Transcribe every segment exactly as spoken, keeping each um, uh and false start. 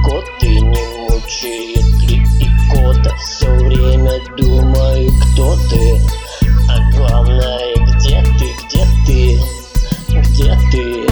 кот, и не мучает ли и кота. Все время думаю, кто ты, а главное, где ты, где ты, где ты?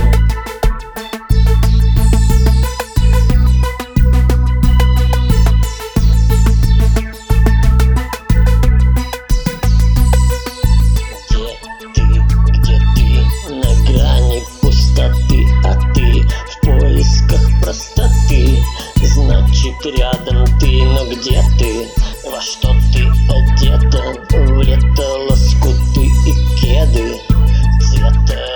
Значит, рядом ты, но где ты? Во что ты одета? В лето лоскуты и кеды цвета